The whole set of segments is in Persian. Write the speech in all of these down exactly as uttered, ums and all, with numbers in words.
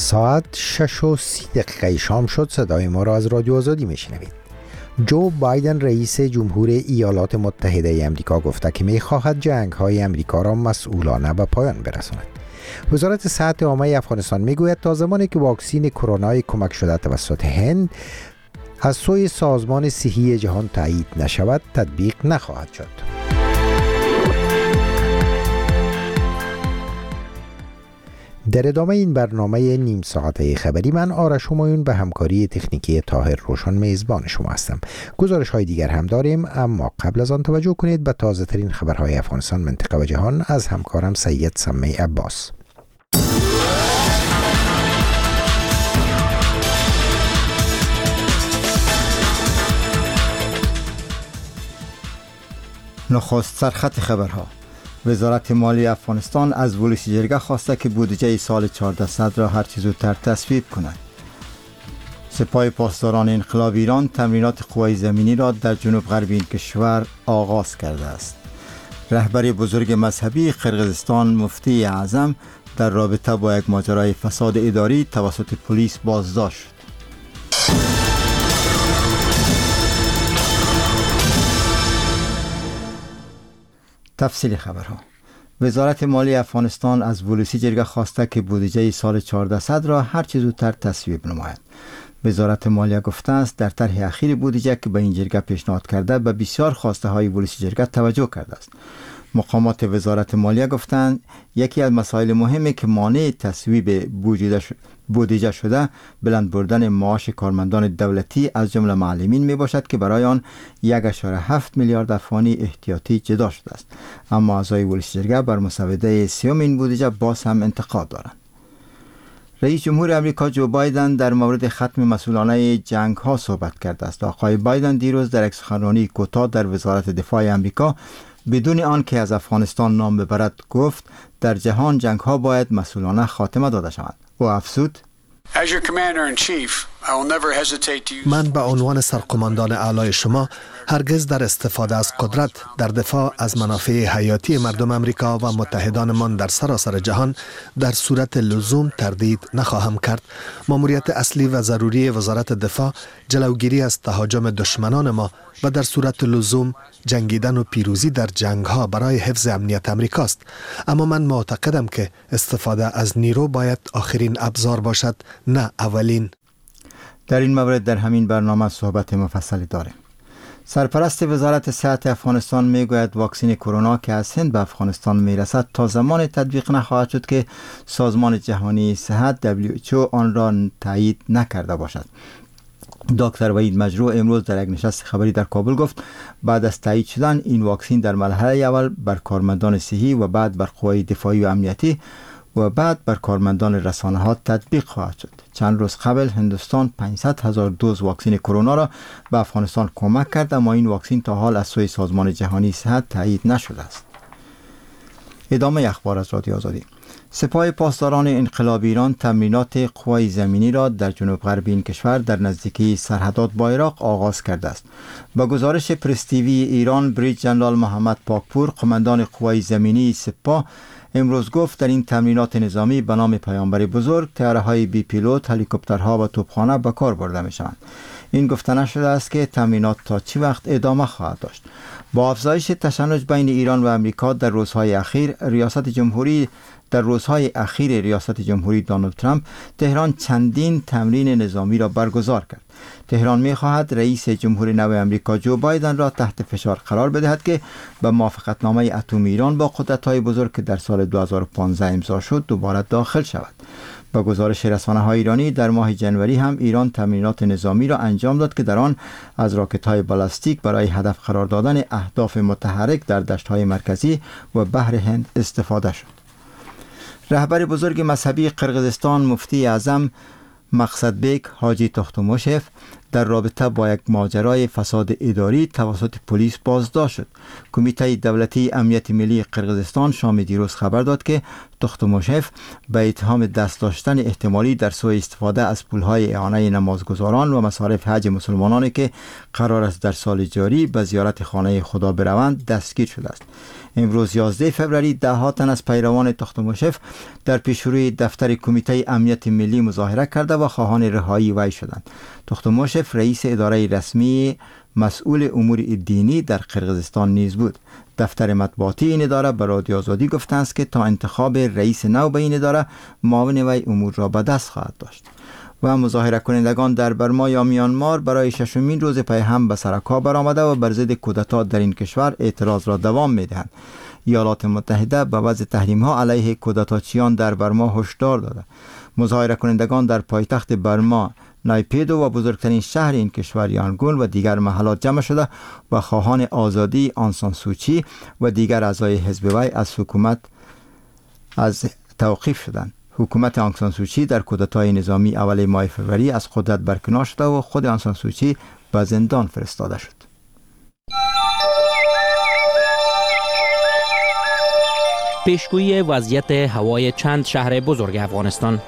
ساعت شش و سی دقیقه شام شد. صدای ما را از رادیو آزادی میشنوید. جو بایدن رئیس جمهور ایالات متحده امریکا گفته که میخواهد جنگ های امریکا را مسئولانه به پایان برساند. وزارت صحت عامه افغانستان میگوید تا زمانی که واکسین کرونا کمک شده توسط هند از سوی سازمان صحی جهان تایید نشود تطبیق نخواهد شد. در ادامه این برنامه نیم ساعته خبری من آرش همایون به همکاری تکنیکی طاهر روشن میزبان شما هستم. گزارش های دیگر هم داریم، اما قبل از آن توجه کنید به تازه ترین خبرهای افغانستان، منطقه و جهان از همکارم سید سمی عباس. نخست سرخط خبرها. وزارت مالی افغانستان از ولس جرگه خواسته که بودجه سال چهاردهصد را هر چه زودتر تصویب کند. سپاه پاسداران انقلاب ایران تمرینات قوای زمینی را در جنوب غربی این کشور آغاز کرده است. رهبر بزرگ مذهبی قرقیزستان مفتی اعظم در رابطه با یک ماجرای فساد اداری توسط پلیس بازداشت شد. تفصیل خبرها. وزارت مالی افغانستان از ولسی جرگه خواسته که بودجه سال چهاردهصد را هر چه زودتر تصویب نماید. وزارت مالیه گفته است در طرح اخیر بودجه که به این جرگه پیشنهاد کرده به بسیار خواسته های ولسی جرگه توجه کرده است. مقامات وزارت مالیه گفتند یکی از مسائل مهمی که مانع تصویب بودجه شده بلند بردن معاش کارمندان دولتی از جمله معلمین می باشد که برای آن یک و هفت میلیارد افغانی احتیاطی جدا شده است. اما اعضای ولسی جرگه بر مسوده سیوم این بودجه باز هم انتقاد دارند. رئیس جمهور امریکا جو بایدن در مورد ختم مسئولانه جنگ ها صحبت کرده است. آقای بایدن دیروز در یک سخنرانی کوتاه در وزارت دفاع امریکا بدون آنکه از افغانستان نام ببرد گفت در جهان جنگ ها باید مسئولانه خاتمه داده شوند. او افزود: من به عنوان سرقماندان اعلای شما هرگز در استفاده از قدرت در دفاع از منافع حیاتی مردم امریکا و متحدانمان در سراسر جهان در صورت لزوم تردید نخواهم کرد. ماموریت اصلی و ضروری وزارت دفاع جلوگیری از تهاجم دشمنان ما و در صورت لزوم جنگیدن و پیروزی در جنگ ها برای حفظ امنیت امریکاست. اما من معتقدم که استفاده از نیرو باید آخرین ابزار باشد، نه اولین. در این مورد در همین برنامه صحبت مفصلی داریم. سرپرست وزارت صحت افغانستان میگوید واکسن کرونا که از هند به افغانستان میرسد تا زمان تطبیق نخواهد شد که سازمان جهانی صحت دبلیو اچ او آن را تایید نکرده باشد. دکتر وحید مجروح امروز در یک نشست خبری در کابل گفت بعد از تایید شدن این واکسن در مرحله اول بر کارمندان صحی و بعد بر قوای دفاعی و امنیتی و بعد بر کارمندان رسانه ها تطبیق خواهد شد. چند روز قبل هندوستان پانصد هزار دوز واکسن کرونا را به افغانستان کمک کرد، اما این واکسن تا حال از سوی سازمان جهانی صحت تایید نشده است. ادامه اخبار از رادیو آزادی. سپاه پاسداران انقلاب ایران تمرینات قوای زمینی را در جنوب غربی این کشور در نزدیکی سرحدات با عراق آغاز کرده است. با گزارش پرس تیوی ایران، بریج جنرال محمد پاکپور قماندان قوای زمینی سپاه امروز گفت در این تمرینات نظامی به نام پیامبر بزرگ طیاره‌های بی پیلوت، هلیکوپترها و توپخانه به کار برده می‌شوند. این گفته نشده است که تمرینات تا چه وقت ادامه خواهد داشت. با افزایش تشنج بین ایران و امریکا در روزهای اخیر ریاست جمهوری در روزهای اخیر ریاست جمهوری دونالد ترامپ تهران چندین تمرین نظامی را برگزار کرد. تهران می‌خواهد رئیس جمهور نو امریکا جو بایدن را تحت فشار قرار بدهد که به موافقتنامه اتمی ایران با قدرت‌های بزرگ که در سال دو هزار و پانزده امضا شد دوباره داخل شود. با گزارش رسانه‌های ایرانی در ماه جنوری هم ایران تمرینات نظامی را انجام داد که در آن از راکت‌های بالستیک برای هدف قرار دادن اهداف متحرک در دشت‌های مرکزی و بحر هند استفاده شد. رهبر بزرگ مذهبی قرقیزستان مفتی اعظم مقصد بیگ حاجی تختوموشف در رابطه با یک ماجرای فساد اداری توسط پلیس بازداشت شد. کمیته دولتی امنیت ملی قرقیزستان شام دیروز خبر داد که توختموشف به اتهام دست داشتن احتمالی در سوء استفاده از پولهای اعانه نمازگزاران و مصارف حج مسلمانانی که قرار است در سال جاری به زیارت خانه خدا بروند دستگیر شده است. امروز یازده فوریه ده ها تن از پیروان توختموشف در پیشروی دفتر کمیته امنیت ملی مظاهره کرده و خواهان رهایی وی شدند. توختموشف رئیس اداره رسمی مسئول امور دینی در قرقیزستان نیز بود. دفتر مطبوعاتی این اداره به رادیو آزادی گفته است که تا انتخاب رئیس نو به این اداره معاون وی امور را به دست خواهد داشت. و مظاهره کنندگان در برما یا میانمار برای ششمین روز پی هم به سر کار برآمده و بر ضد کودتا در این کشور اعتراض را دوام میدهند. ایالات متحده به وضع تحریم ها علیه کودتاچیان در برما هشدار داده. مظاهره کنندگان در پایتخت برما، نایپیدو و بزرگترین شهر این کشور یانگون و دیگر محلات جمع شده و خواهان آزادی آن سان سوچی و دیگر اعضای حزب وی از حکومت از توقیف شدند. حکومت آنگ سان سوچی در کودتای نظامی اول ماه فوریه از قدرت برکنار شده و خود آنگ سان سوچی به زندان فرستاده شد. پیشگویی وضعیت هوای چند شهر بزرگ افغانستان.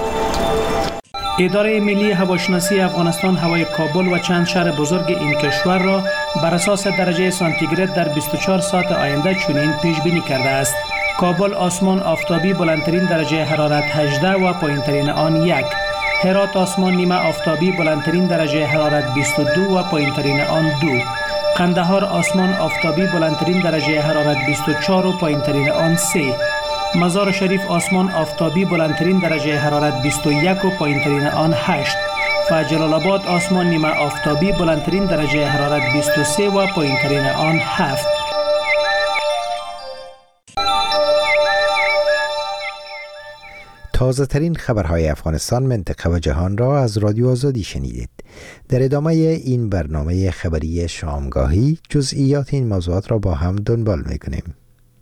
اداره ملی هواشناسی افغانستان هوای کابل و چند شهر بزرگ این کشور را بر اساس درجه سانتیگراد در بیست و چهار ساعت آینده چنین پیش بینی کرده است. کابل آسمان آفتابی بلندترین درجه حرارت هجده و پایینترین آن یک. هرات آسمان نیمه آفتابی بلندترین درجه حرارت بیست و دو و پایینترین آن دو. قندهار آسمان آفتابی بلندترین درجه حرارت بیست و چهار و پایینترین آن سه. مزار شریف آسمان آفتابی بلندترین درجه حرارت بیست و یک و پایینترین آن هشت. و جلال آباد آسمان نیمه آفتابی بلندترین درجه حرارت بیست و سه و پایینترین آن هفت. تازه ترین خبرهای افغانستان، منطقه و جهان را از رادیو آزادی شنیدید. در ادامه این برنامه خبری شامگاهی جزئیات این موضوعات را با هم دنبال میکنیم.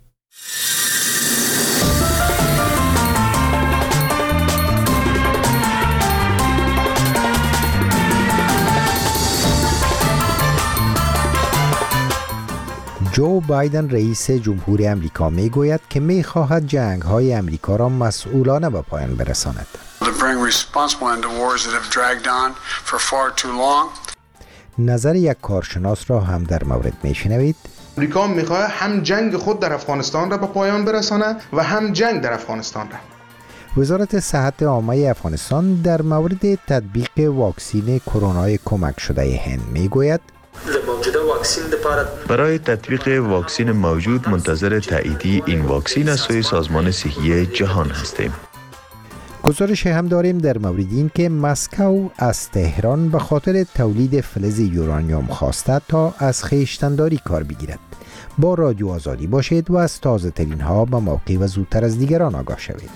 جو بایدن رئیس جمهور امریکا می گوید که می خواهد جنگ های امریکا را مسئولانه به پایان برساند. نظر یک کارشناس را هم در مورد می شنوید. امریکا می خواهد هم جنگ خود در افغانستان را به پایان برساند و هم جنگ در افغانستان را. وزارت صحت عامه افغانستان در مورد تطبیق واکسین کرونا کمک شده هند می گوید برای تطبیق واکسین موجود منتظر تاییدی این واکسین از سوی سازمان صحی جهان هستیم. گزارش هم داریم در مورد این که مسکو از تهران به خاطر تولید فلز یورانیوم خواسته تا از خویشتن‌داری کار بگیرد. با رادیو آزادی باشید و از تازه ترین ها به موقع و زودتر از دیگران آگاه شوید.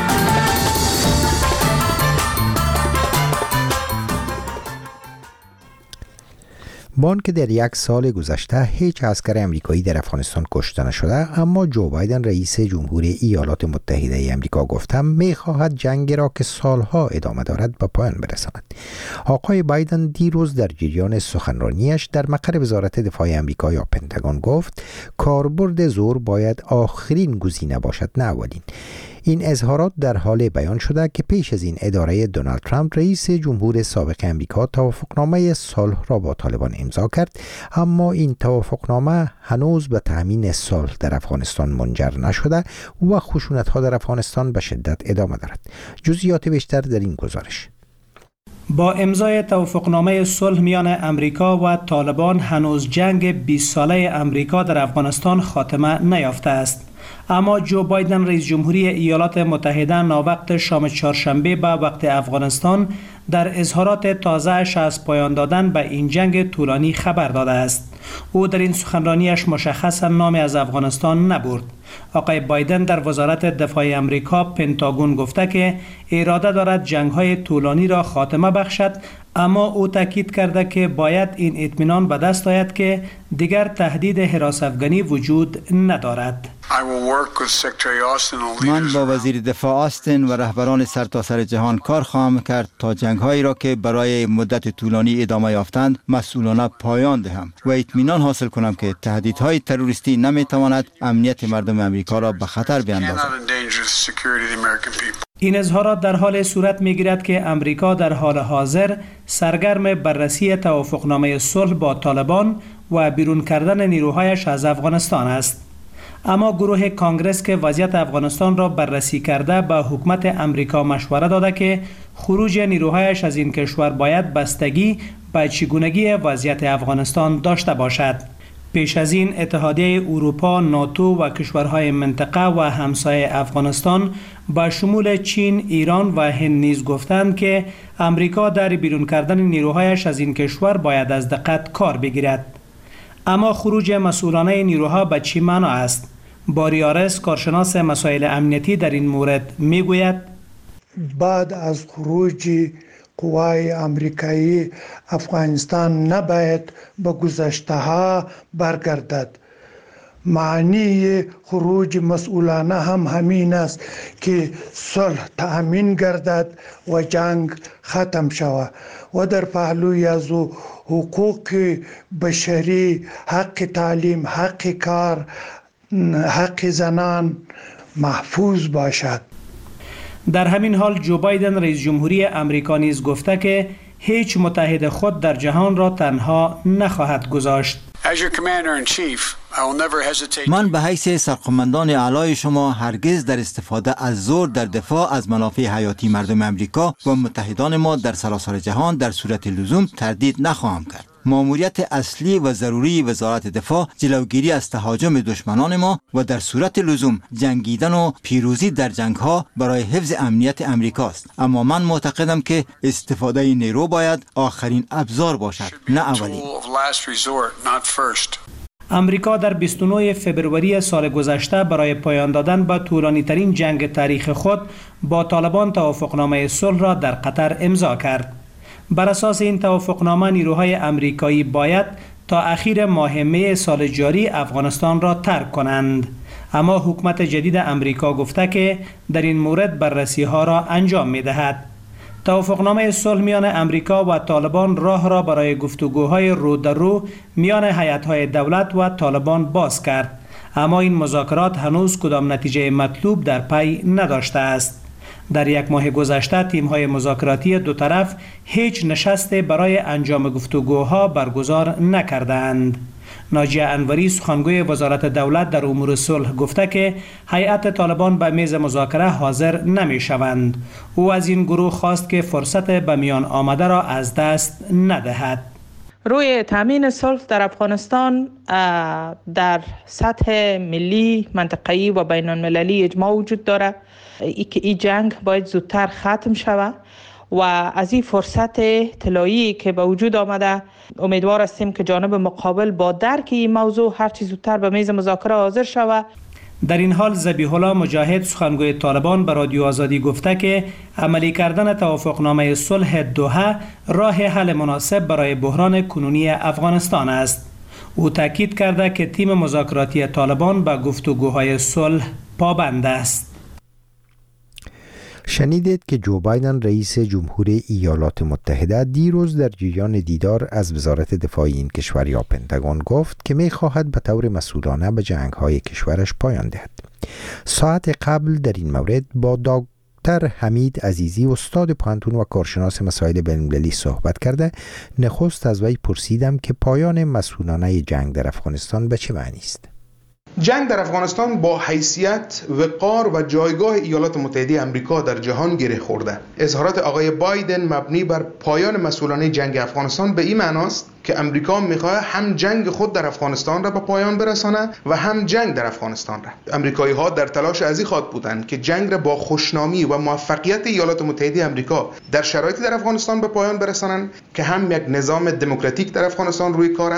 با آنکه در یک سال گذشته هیچ عسکر امریکایی در افغانستان کشته نشده، اما جو بایدن رئیس جمهور ایالات متحده امریکا گفته می‌خواهد جنگ را که سالها ادامه دارد به پایان برساند. آقای بایدن دیروز در جریان سخنرانیش در مقر وزارت دفاع امریکا یا پنتاگون گفت کاربرد زور باید آخرین گزینه باشد نه اولین. این اظهارات در حال بیان شده که پیش از این اداره دونالد ترامپ رئیس جمهور سابق امریکا توافقنامه صلح را با طالبان امضا کرد، اما این توافقنامه هنوز به تامین صلح در افغانستان منجر نشده و خشونت‌ها در افغانستان به شدت ادامه دارد. جزئیات بیشتر در این گزارش. با امضای توافقنامه صلح میان امریکا و طالبان هنوز جنگ بیست ساله امریکا در افغانستان خاتمه نیافته است. اما جو بایدن رئیس جمهوری ایالات متحده ناوقت شام چهارشنبه به وقت افغانستان در اظهارات تازه‌اش از پایان دادن به این جنگ طولانی خبر داده است. او در این سخنرانیش مشخصا نامی از افغانستان نبرد. آقای بایدن در وزارت دفاع امریکا پنتاگون گفته که اراده دارد جنگ‌های طولانی را خاتمه بخشد، اما او تاکید کرده که باید این اطمینان به دست آید که دیگر تهدید حراس افغانی وجود ندارد. من با وزیر دفاع آستین و رهبران سرتاسر جهان کار خواهم کرد تا جنگ‌هایی را که برای مدت طولانی ادامه یافتند مسئولانه پایان دهم و اطمینان حاصل کنم که تهدیدهای تروریستی نمیتواند امنیت مردم امریکا را به خطر بیاندازد. این اظهارات در حال صورت می‌گیرد که امریکا در حال حاضر سرگرم بررسی توافقنامه صلح با طالبان و بیرون کردن نیروهایش از افغانستان است. اما گروه کانگرس که وضعیت افغانستان را بررسی کرده به حکومت امریکا مشوره داده که خروج نیروهایش از این کشور باید بستگی به چگونگی وضعیت افغانستان داشته باشد. پیش از این اتحادیه اروپا، ناتو و کشورهای منطقه و همسایه افغانستان با شمول چین، ایران و هند نیز گفتند که امریکا در بیرون کردن نیروهایش از این کشور باید از دقت کار بگیرد. اما خروج مسئولانه نیروها به چه معنا است؟ باریارس کارشناس مسائل امنیتی در این مورد میگوید بعد از خروج قوای امریکایی افغانستان نباید به گذشته ها برگردد. معنی خروج مسئولانه هم همین است که صلح تأمین گردد و جنگ ختم شود و در پهلوی از حقوق بشری، حق تعلیم، حق کار، حق زنان محفوظ باشد. در همین حال جو بایدن رئیس جمهوری امریکا نیز گفته که هیچ متحد خود در جهان را تنها نخواهد گذاشت. من به حیث سرقمندان اعلای شما هرگز در استفاده از زور در دفاع از منافع حیاتی مردم امریکا و متحدان ما در سراسر جهان در صورت لزوم تردید نخواهم کرد. ماموریت اصلی و ضروری وزارت دفاع جلوگیری از تهاجم دشمنان ما و در صورت لزوم جنگیدن و پیروزی در جنگ‌ها برای حفظ امنیت امریکاست. اما من معتقدم که استفاده نیرو باید آخرین ابزار باشد، نه اولین. امریکا در بیست و نه فوریه سال گذشته برای پایان دادن به طولانی ترین جنگ تاریخ خود با طالبان توافقنامه صلح را در قطر امضا کرد. بر اساس این توافقنامه نیروهای امریکایی باید تا اخیر ماه می سال جاری افغانستان را ترک کنند. اما حکومت جدید امریکا گفته که در این مورد بررسی ها را انجام می دهد. توافقنامه صلح میان امریکا و طالبان راه را برای گفتگوهای رو در رو میان هیئت‌های دولت و طالبان باز کرد. اما این مذاکرات هنوز کدام نتیجه مطلوب در پی نداشته است. در یک ماه گذشته تیم‌های مذاکراتی دو طرف هیچ نشست برای انجام گفتگوها برگزار نکردند. ناجیه انوری سخنگوی وزارت دولت در امور صلح گفته که هیئت طالبان به میز مذاکره حاضر نمی‌شوند. او از این گروه خواست که فرصت به میان آمده را از دست ندهد. روی تامین صلح در افغانستان در سطح ملی، منطقه‌ای و بین المللی اجماع وجود دارد ای که این جنگ باید زودتر ختم شود و از این فرصت طلایی که به وجود آمده امیدوار هستیم که جانب مقابل با درک این موضوع هر چیز زودتر به میز مذاکره حاضر شود. در این حال ذبیح الله مجاهد سخنگوی طالبان به رادیو آزادی گفته که عملی کردن توافقنامه صلح دوحه راه حل مناسب برای بحران کنونی افغانستان است. او تاکید کرده که تیم مذاکراتی طالبان به گفتگوهای صلح پابند است. شنیدید که جو بایدن رئیس جمهوری ایالات متحده دیروز در جریان دیدار از وزارت دفاع این کشور یا پنتاگون گفت که می خواهد به طور مسئولانه به جنگ‌های کشورش پایان دهد. ساعت قبل در این مورد با دکتر حمید عزیزی استاد پانتون و کارشناس مسائل بین‌المللی صحبت کرده. نخست از وی پرسیدم که پایان مسئولانه جنگ در افغانستان به چه معنی است؟ جنگ در افغانستان با حیثیت، وقار و جایگاه ایالات متحده آمریکا در جهان گره خورده. اظهارات آقای بایدن مبنی بر پایان مسئولانه جنگ افغانستان به این معناست که امریکا میخواد هم جنگ خود در افغانستان را به پایان برسانه و هم جنگ در افغانستان را. امریکایی ها در تلاش از این خواهد بودند که جنگ را با خوشنامی و موفقیت ایالات متحده آمریکا در شرایطی در افغانستان به پایان برسانند که هم یک نظام دموکراتیک در افغانستان روی کار است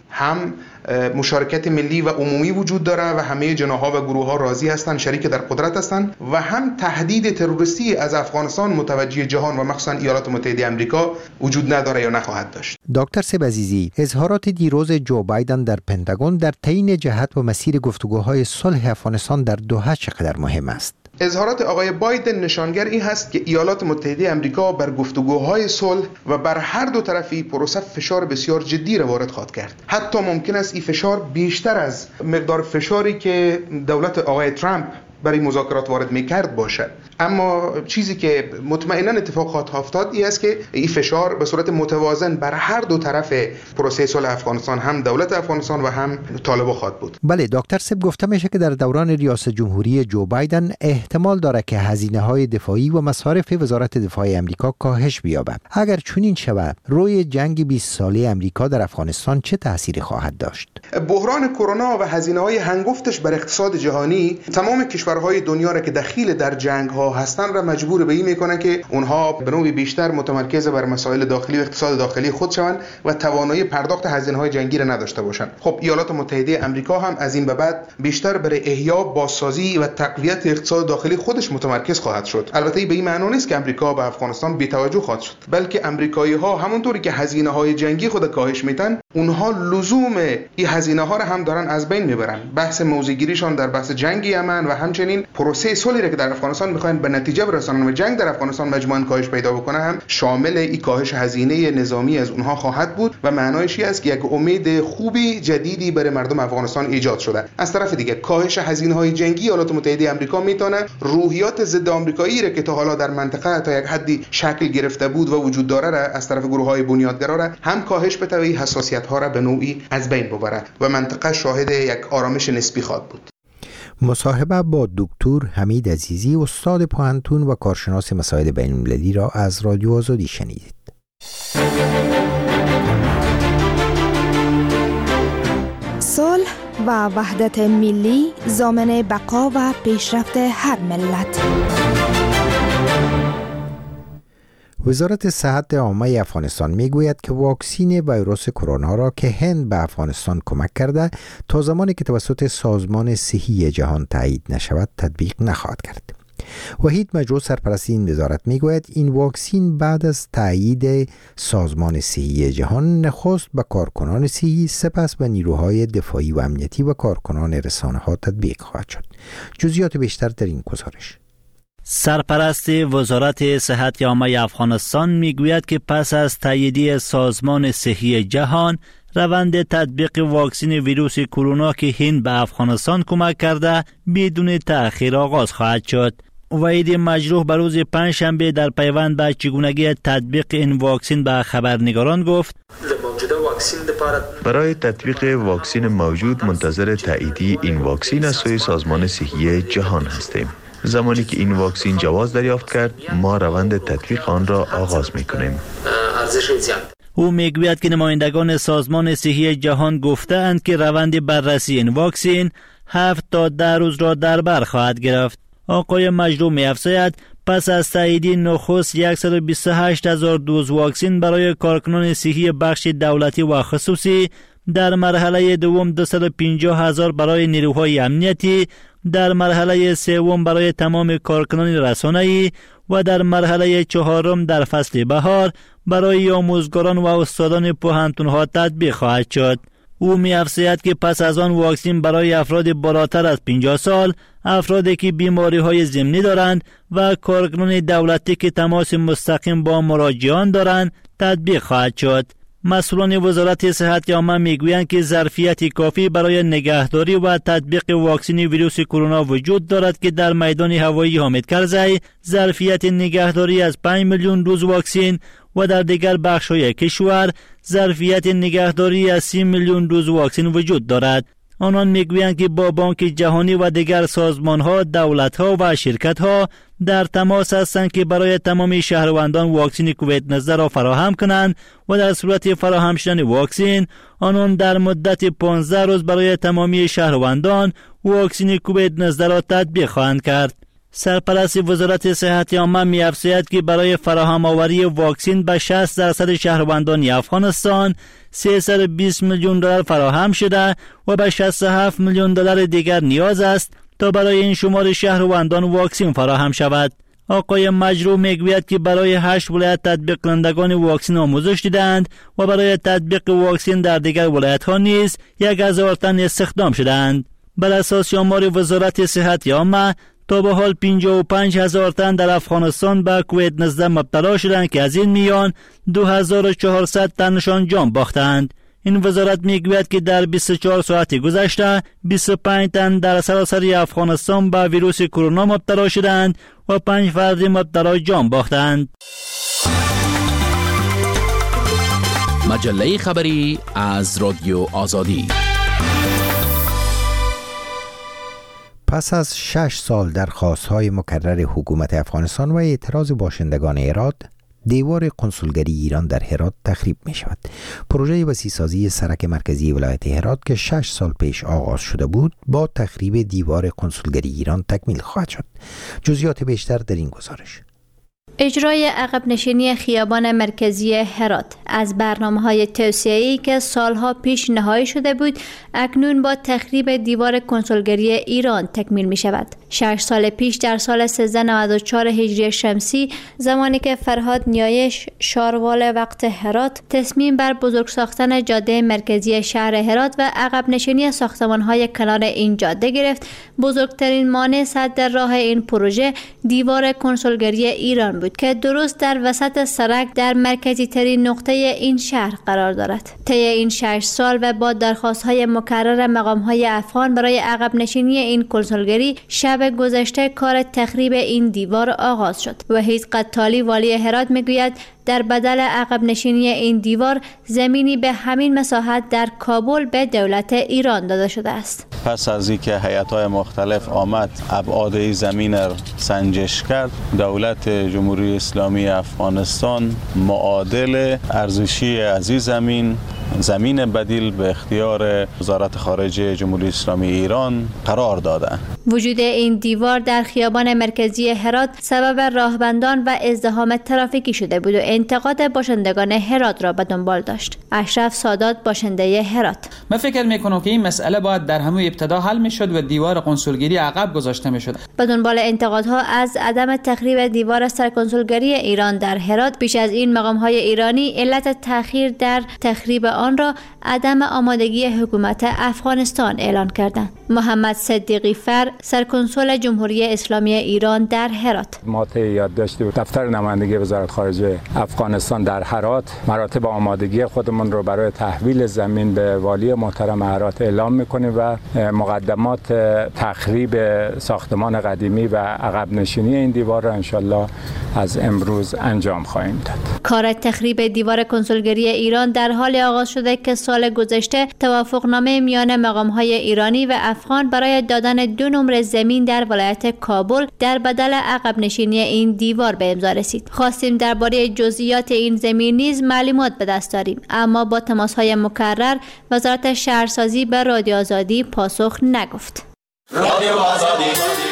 هم مشارکت ملی و عمومی وجود داره و همه جناح‌ها و گروه‌ها راضی هستند، شریک در قدرت هستند و هم تهدید تروریستی از افغانستان متوجه جهان و مخصوصا ایالات متحده آمریکا وجود نداره یا نخواهد داشت. دکتر سیب عزیزی، اظهارات دیروز جو بایدن در پنتاگون در تعیین جهت و مسیر گفتگوهای صلح افغانستان در دوحه چقدر مهم است؟ اظهارات آقای بایدن نشانگر این هست که ایالات متحده آمریکا بر گفتگوهای صلح و بر هر دو طرفی پروسه فشار بسیار جدی را وارد خواهد کرد. حتی ممکن است این فشار بیشتر از مقدار فشاری که دولت آقای ترامپ برای مذاکرات وارد می‌کرد باشد. اما چیزی که مطمئنا اتفاق خواهد افتاد این است که این فشار به صورت متوازن بر هر دو طرف پروسه صلح افغانستان، هم دولت افغانستان و هم طالبان خواهد بود. بله دکتر سب، گفته میشه که در دوران ریاست جمهوری جو بایدن احتمال داره که هزینه‌های دفاعی و مصارف وزارت دفاع آمریکا کاهش بیابد. اگر چنین شود، روی جنگ بیست ساله آمریکا در افغانستان چه تأثیری خواهد داشت؟ بحران کرونا و هزینه‌های هنگفتش بر اقتصاد جهانی تمام کشورهای دنیا را که دخیل در جنگ‌ها هستن را مجبور به این میکنه که اونها به نوعی بیشتر متمرکز بر مسائل داخلی و اقتصاد داخلی خود شوند و توانایی پرداخت هزینه‌های جنگی را نداشته باشند. خب ایالات متحده آمریکا هم از این به بعد بیشتر برای احیا، بازسازی و تقویت اقتصاد داخلی خودش متمرکز خواهد شد. البته به این معنی نیست که آمریکا به افغانستان بی‌توجه خواهد شد، بلکه آمریکایی‌ها همونطوری که هزینه‌های جنگی خود کاهش میدن، اونها لزوم این هزینه‌ها را هم دارن از بین میبرن. بحث موضع‌گیریشان در بحث جنگ یمن و همچنین پروسه صلحی که در افغانستان می‌خواهند به نتیجه برسانند و جنگ در افغانستان مجموعاً کاهش پیدا بکنه هم شامل این کاهش هزینه نظامی از اونها خواهد بود و معنایش این است که یک امید خوبی جدیدی برای مردم افغانستان ایجاد شده. از طرف دیگه کاهش هزینه‌های جنگی ایالات متحده آمریکا میتونه روحیات ضد آمریکایی را که تا حالا در منطقه تا یک حدی شکل گرفته بود و وجود داره را از طرف گروه‌های بنیادگرا را هم کاهش بده و حساسیت‌ها را به نوعی از بین ببره و منطقه شاهد یک آرامش نسبی خواهد بود. مصاحبه با دکتر حمید عزیزی، استاد پوهنتون و کارشناس مسائل بین‌المللی را از رادیو آزادی شنیدید. صلح و وحدت ملی ضامن بقا و پیشرفت هر ملت. وزارت صحت عامه افغانستان میگوید که واکسین ویروس کرونا را که هند به افغانستان کمک کرده تا زمانی که توسط سازمان صحی جهان تایید نشود تطبیق نخواهد کرد. وحید مجروح سرپرست این وزارت میگوید این واکسین بعد از تایید سازمان صحی جهان نخست به کارکنان صحی، سپس به نیروهای دفاعی و امنیتی و کارکنان رسانه‌ها تطبیق خواهد شد. جزئیات بیشتر در این گزارش. سرپرست وزارت صحت عامه افغانستان میگوید که پس از تایید سازمان صحی جهان روند تطبیق واکسن ویروس کرونا که هند به افغانستان کمک کرده بدون تأخیر آغاز خواهد شد. وحید مجروح بر روز پنجشنبه در پیوند به چگونگی تطبیق این واکسن به خبرنگاران گفت: برای تطبیق واکسن موجود منتظر تایید این واکسن از سوی سازمان صحی جهان هستیم. زمانی که این واکسن جواز دریافت کرد، ما روند تطبیق آن را آغاز می‌کنیم. او میگوید که نمایندگان سازمان صحی جهان گفتند که روند بررسی این واکسن هفت تا ده روز را در بر خواهد گرفت. آقای مجروح می‌افزاید پس از تایید نخست صد و بیست و هشت هزار دوز واکسن برای کارکنان صحی بخش دولتی و خصوصی، در مرحله دوم دویست و پنجاه هزار برای نیروهای امنیتی، در مرحله سوم برای تمام کارکنان رسانه‌ای و در مرحله چهارم در فصل بهار برای آموزگاران و استادان پوهنتون‌ها تطبیق خواهد شد. او می‌افزاید که پس از آن واکسن برای افراد بالاتر از پنجاه سال، افرادی که بیماری‌های ضمنی دارند و کارکنان دولتی که تماس مستقیم با مراجعان دارند تطبیق خواهد شد. مسئولان وزارت صحت عامه میگویند که ظرفیت کافی برای نگهداری و تطبیق واکسن ویروس کرونا وجود دارد که در میدان هوایی حامد کرزی ظرفیت نگهداری از پنج میلیون دوز واکسن و در دیگر بخش‌های کشور ظرفیت نگهداری از سی میلیون دوز واکسن وجود دارد. آنان میگویند که با بانک جهانی و دیگر سازمان‌ها، دولت‌ها و شرکت‌ها در تماس هستند که برای تمام شهروندان واکسن کووید نوزده را فراهم کنند و در صورت فراهم شدن واکسن آنان در مدت پانزده روز برای تمامی شهروندان واکسن کووید نوزده را تطبیق خواهند کرد. سرپرست وزارت صحت عامه می‌افزاید که برای فراهم آوری واکسن به شصت درصد شهروندان افغانستان سیصد و بیست میلیون دلار فراهم شده و به شصت و هفت میلیون دلار دیگر نیاز است تا برای این شمار شهروندان واکسن فراهم شود. آقای مجرو میگوید که برای هشت ولایت تطبیق کنندگان واکسن آموزش دیدند و برای تطبیق واکسن در دیگر ولایت‌ها نیز یک هزار تن استخدام شدند. بر اساس آمار وزارت صحت عامه تا به حال پنجاه و پنج هزار تن در افغانستان به کووید نوزده مبتلا شدند که از این میان دو هزار و چهارصد تنشان جان باختند. این وزارت میگوید که در بیست و چهار ساعت گذشته بیست و پنج تن در سراسر افغانستان به ویروس کرونا مبتلا شدند و پنج فرد مبتلا جان باختند. مجله خبری از رادیو آزادی. پس از شش سال درخواست‌های مکرر حکومت افغانستان و اعتراض باشندگان هرات، دیوار کنسولگری ایران در هرات تخریب می شود. پروژه وسیع‌سازی سرک مرکزی ولایت هرات که شش سال پیش آغاز شده بود، با تخریب دیوار کنسولگری ایران تکمیل خواهد شد. جزئیات بیشتر در این گزارش. اجرای عقب نشینی خیابان مرکزی هرات از برنامه‌های توسعه‌ای که سالها پیش نهایی شده بود، اکنون با تخریب دیوار کنسولگری ایران تکمیل می شود. شش سال پیش در سال سیزده نود و چهار هجری شمسی، زمانی که فرهاد نیایش شاروال وقت هرات تصمیم بر بزرگ ساختن جاده مرکزی شهر هرات و عقب نشینی ساختمان‌های کنار این جاده گرفت، بزرگترین مانع سد راه این پروژه دیوار کنسولگری ایران بود که درست در وسط سرک در مرکزی ترین نقطه این شهر قرار دارد. طی این شش سال و با درخواست‌های مکرر مقام‌های افغان برای عقب نشینی این کنسولگری، شب گذشته کار تخریب این دیوار آغاز شد. وحید قطالی والی هرات میگوید در بدل عقب نشینی این دیوار، زمینی به همین مساحت در کابل به دولت ایران داده شده است. پس از اینکه هیئت‌های مختلف آمد ابعاد این زمین را سنجش کرد، دولت جمهوری اسلامی افغانستان معادل ارزشی از این زمین زمین بدیل به اختیار وزارت خارجه جمهوری اسلامی ایران قرار داده. وجود این دیوار در خیابان مرکزی هرات سبب راهبندان و ازدحام ترافیکی شده بود و انتقاد باشندگان هرات را به دنبال داشت. اشرف سادات، باشنده هرات: من فکر میکنم که این مسئله باید در همون ابتدا حل میشد و دیوار کنسولگری عقب گذاشته میشد. به دنبال انتقادها از عدم تخریب دیوار سرکنسولگری ایران در هرات، پیش از این مقام‌های ایرانی علت تأخیر در تخریب آن را عدم آمادگی حکومت افغانستان اعلان کردند. محمد صدیقی فر، سرکنسول جمهوری اسلامی ایران در هرات: ما طی یادداشت دفتر نمایندگی وزارت خارجه افغانستان در هرات مراتب آمادگی خودمون رو برای تحویل زمین به والی محترم هرات اعلام میکنیم و مقدمات تخریب ساختمان قدیمی و عقب نشینی این دیوار را انشالله از امروز انجام خواهیم داد. کار تخریب دیوار کنسولگری ایران در حال آغاز شده که سال گذشته توافقنامه میان مقام‌های ایرانی و افغان برای دادن دو نمره زمین در ولایت کابل در بدل عقب نشینی این دیوار به امضا رسید. خواستیم درباره جزئیات این زمین نیز معلومات به دست داریم، اما با تماس‌های مکرر وزارت شهرسازی به رادیو آزادی پاسخ نگفت. رادیو آزادی.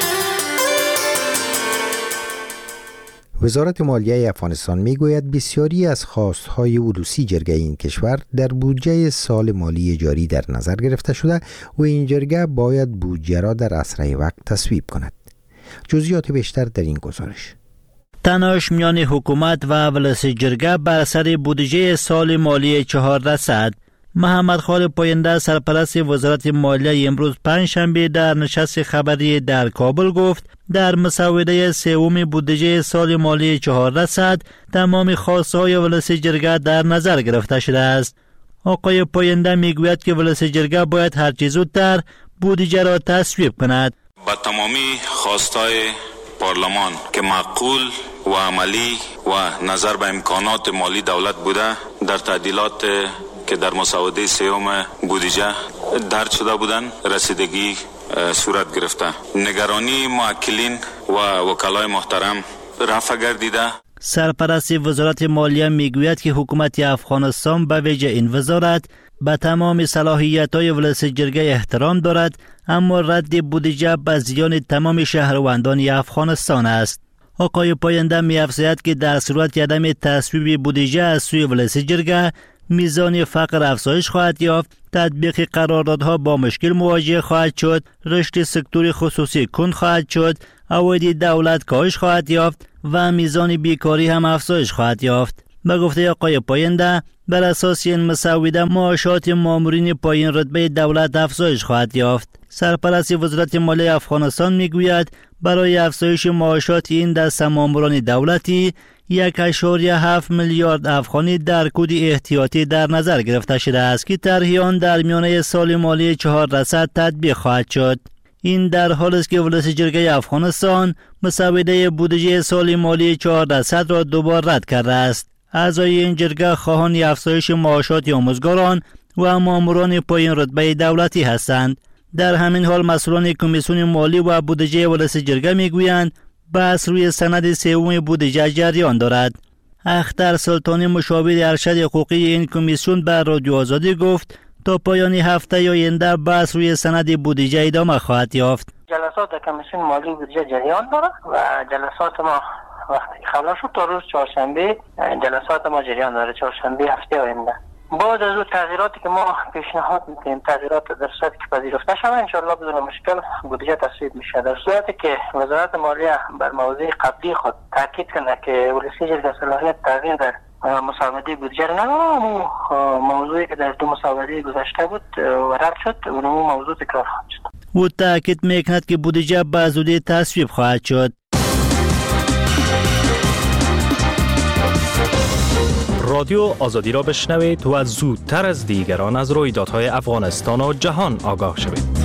وزارت مالیه افغانستان میگوید بسیاری از خواستهای ولوسی جرگه این کشور در بودجه سال مالی جاری در نظر گرفته شده و این جرگه باید بودجه را در اسرع وقت تصویب کند. جزئیات بیشتر در این گزارش. تناش میان حکومت و ولسی جرگه بر سر بودجه سال مالی چهارده صد. محمد خالد پاینده، سرپرست وزارت مالیه، امروز پنجشنبه در نشست خبری در کابل گفت در مسوده سوم بودجه سال مالی چهارده صد تمام خواستهای ولسی جرگه در نظر گرفته شده است. آقای پاینده میگوید که ولسی جرگه باید هرچه زودتر بودجه را تصویب کند. با تمامی خواستهای پارلمان که معقول و عملی و نظر به امکانات مالی دولت بوده، در تعدیلات که در مسوده سوم بودجه درج شده بودند رسیدگی صورت گرفته. نگرانی موکلین و وکلای محترم رفع گردیده. سرپرست وزارت مالیه میگوید که حکومت افغانستان به ویژه این وزارت به تمام صلاحیت‌های ولس جرگه احترام دارد، اما رد بودجه به زیان تمام شهروندان افغانستان است. آقای پاینده می‌افزاید که در صورت عدم تصویب بودجه از سوی ولس جرگه میزان فقر افزایش خواهد یافت، تطبیق قراردادها با مشکل مواجه خواهد شد، رشد سکتور خصوصی کند خواهد شد، عواید دولت کاهش خواهد یافت و میزان بیکاری هم افزایش خواهد یافت. به گفته آقای پاینده، بر اساس این مسوده معاشات مامورین پایین رتبه دولت افزایش خواهد یافت. سرپرست وزارت مالیه افغانستان میگوید برای افزایش معاشات این دسته ماموران دولتی یک اشاریه هفت میلیارد افغانی در کد احتیاطی در نظر گرفته شده است که طرح آن در میانه سال مالی چهارده صد تطبیق خواهد شد. این در حالی است که ولس جرگه افغانستان مسوده بودجه سال مالی چهارده صد را دوباره رد کرده است. اعضای این جرگه خواهان افزایش معاشات آموزگاران و ماموران پایین رتبه دولتی هستند. در همین حال مسئولان کمیسیون مالی و بودجه ولس جرگه میگویند بحث روی سند سوم بودجه جریان دارد. اختر سلطانی مشاور ارشد حقوقی این کمیسیون به رادیو آزادی گفت تا پایان هفته آینده بحث روی سند بودجه ادامه خواهد یافت. جلسات کمیسیون مالی بودجه جریان دارد و جلسات ما وقتی خبر شد تا روز چهارشنبه جلسات ما جریان داره، چهارشنبه هفته آینده. بعد از اون تغییراتی که ما پیشنهاد میکنیم، تغییرات در صورتی که پذیرفته شود انشالله بدون مشکل بودجه تصویب میشه. در صورتی که وزارت مالیه بر موضوع قبلی خود تاکید کنه که ولسی جرگه صلاحیت تغییر در مسوده بودجه نداره، اون موضوعی که در دو مسوده گذشته بود و رد شد اون موضوع تکرار خواهد شد. او تاکید میکند که بودجه به زودی تصویب خواهد شد. رادیو آزادی را بشنوید و زودتر از دیگران از رویدادهای افغانستان و جهان آگاه شوید.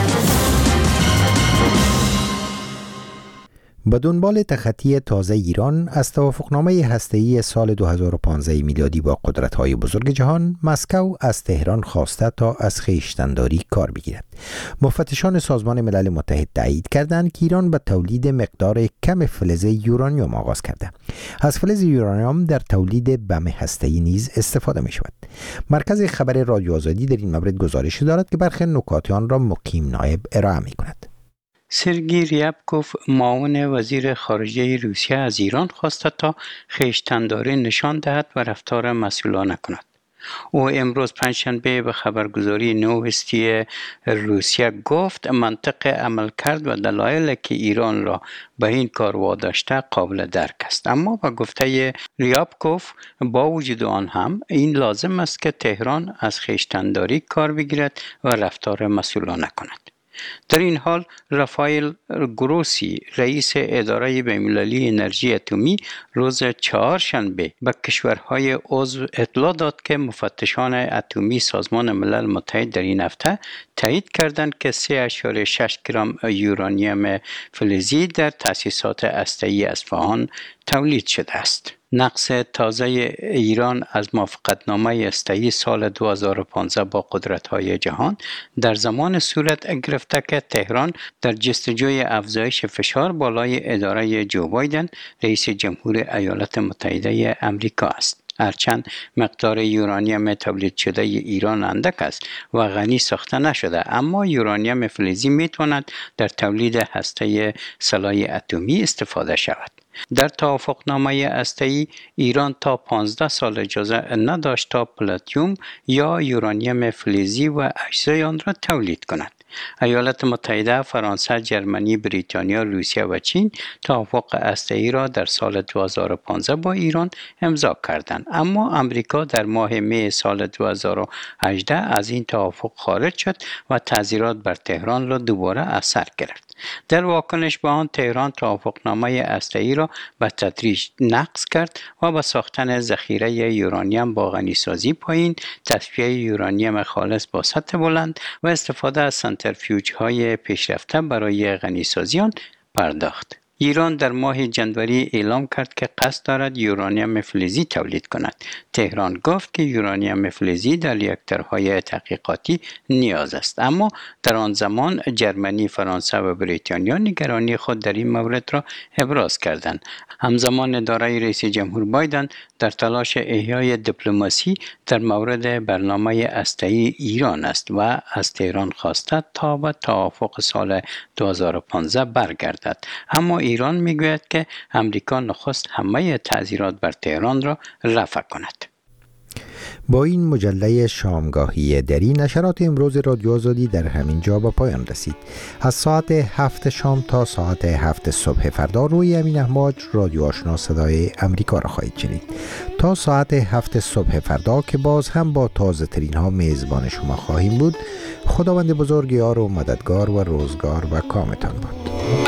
به دنبال تخطی تازه ایران از توافقنامه هسته‌ای سال دو هزار و پانزده میلادی با قدرت‌های بزرگ جهان، مسکو از تهران خواسته تا از خویشتن‌داری کار بگیرد. مفتشان سازمان ملل متحد تایید کردند که ایران به تولید مقدار کم فلز یورانیوم آغاز کرده. از فلز یورانیوم در تولید بم هسته‌ای نیز استفاده می‌شود. مرکز خبر رادیو آزادی در این مورد گزارش دارد که برخی نکات آن را مقیم نایب ارائه می‌کند. سرگی ریابکوف معاون وزیر خارجه روسیه از ایران خواسته تا خویشتن‌داری نشان دهد و رفتار مسئولانه کند. او امروز پنجشنبه به خبرگزاری نووستی روسیه گفت منطق عمل کرد و دلایلی که ایران را به این کار واداشته قابل درک است، اما با گفته ریابکوف با وجود آن هم این لازم است که تهران از خویشتن‌داری کار بگیرد و رفتار مسئولانه کند. در این حال رافائل گروسی رئیس اداره بین‌المللی انرژی اتمی روز چهارشنبه به کشورهای عضو اطلاع داد که مفتشان اتمی سازمان ملل متحد در این هفته تایید کردند که سه ممیز شش گرم یورانیم فلزی در تأسیسات هسته‌ای اصفهان تولید شده است. نقص تازه ایران از موافقتنامه هسته‌ای سال دو هزار و پانزده با قدرت‌های جهان در زمان صورت گرفته که تهران در جستجوی افزایش فشار بالای اداره جو بایدن رئیس جمهور ایالات متحده آمریکا است. هرچند مقدار یورانیم تولید شده ایران اندک است و غنی ساخته نشده، اما یورانیم فلزی میتواند در تولید هسته سلاح اتمی استفاده شود. در توافقنامه هسته‌ای ایران تا پانزده سال اجازه نداشت تا پلاتینوم یا یورانیم فلزی و اجزای آن را تولید کند. ایالات متحده، فرانسه، جرمنی، بریتانیا، روسیه و چین توافق هسته‌ای را در سال دو هزار و پانزده با ایران امضا کردند، اما امریکا در ماه می سال دو هزار و هجده از این توافق خارج شد و تعزیرات بر تهران را دوباره از سر گرفت. در واکنش به آن تهران توافقنامه هسته‌ای را به تدریج نقض کرد و به ساختن ذخیره یورانیم با غنیسازی پایین، تصفیه یورانیم خالص با سطح بلند و استفاده از سنتریفیوژهای پیشرفته برای غنیسازی آن پرداخت. ایران در ماه جنوری اعلام کرد که قصد دارد یورانیم فلزی تولید کند. تهران گفت که یورانیم فلزی در ریاکتورهای تحقیقاتی نیاز است، اما در آن زمان جرمنی، فرانسه و بریتانیا نگرانی خود در این مورد را ابراز کردند. همزمان اداره رئیس جمهور بایدن در تلاش احیای دیپلماسی در مورد برنامه هسته‌ای ایران است و از تهران خواسته تا به توافق سال دو هزار و پانزده برگردد. اما ایران میگوید که امریکا نخست همه تعزیرات بر تهران را رفع کند. با این مجله شامگاهی دری نشرات امروز رادیو آزادی در همین جا به پایان رسید. از ساعت هفت شام تا ساعت هفت صبح فردا روی امین احماج رادیو آشنا صدای امریکا را خواهید شنید. تا ساعت هفت صبح فردا که باز هم با تازه ترین ها میزبان شما خواهیم بود. خداوند بزرگ یار و مددگار و روزگار و کامتان باد.